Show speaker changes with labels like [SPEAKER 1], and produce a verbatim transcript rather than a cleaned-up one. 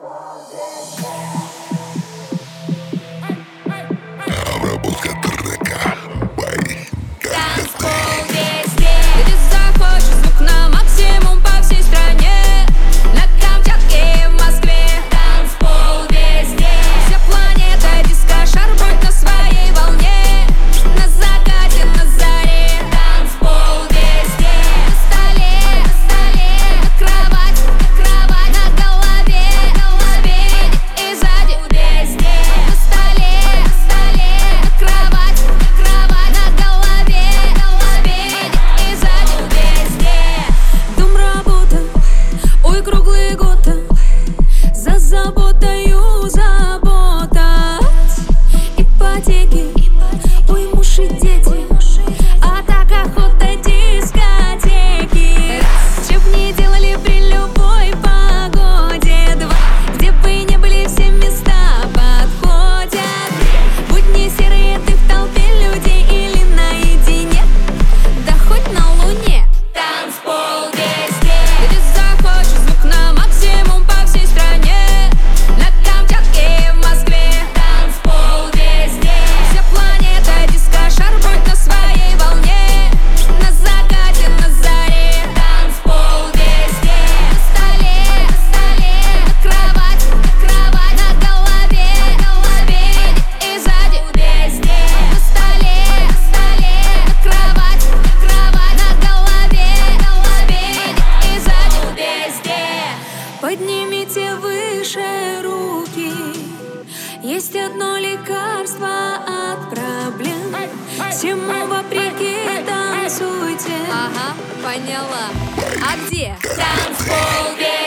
[SPEAKER 1] Обработка трека by
[SPEAKER 2] Танцпол везде, где захочешь, звук на максимум по всей стране. На Камчатке и в Москве. Танцпол везде, вся планета диско-шар, будь на своей волне. На закате, на заре. Танцпол везде, на столе, на столе, на кровать, на кровать, на голове, на голове, и сзади. Везде, на столе, на столе, на кровать, на кровать, на голове, на голове, и сзади. Везде. Дом, работа, ой, круглый год. За заботою забота. Ипотеки, ой, муж и дети. А так охота дискотеки. Че б не делали при любой погоде. Два, где бы не были, все места подходят. Будни серые, ты в толпе людей или наедине, да хоть на луне. Танцпол везде, где захочешь, звук на максимум по всей стране. На Камчатке и в Москве. Танцпол везде, вся планета диско-шар, будь на своей волне. На закате, на заре. Танцпол везде, на столе, на столе, на кровать, на кровать, на голове, на голове, и сзади. Везде, на столе, на столе, на кровать, на кровать, на голове, на голове, и сзади. Везде. Поднимите выше руки. Есть одно лекарство от проблем. Всему вопреки танцуйте. Ага, поняла. А где? Танцпол везде.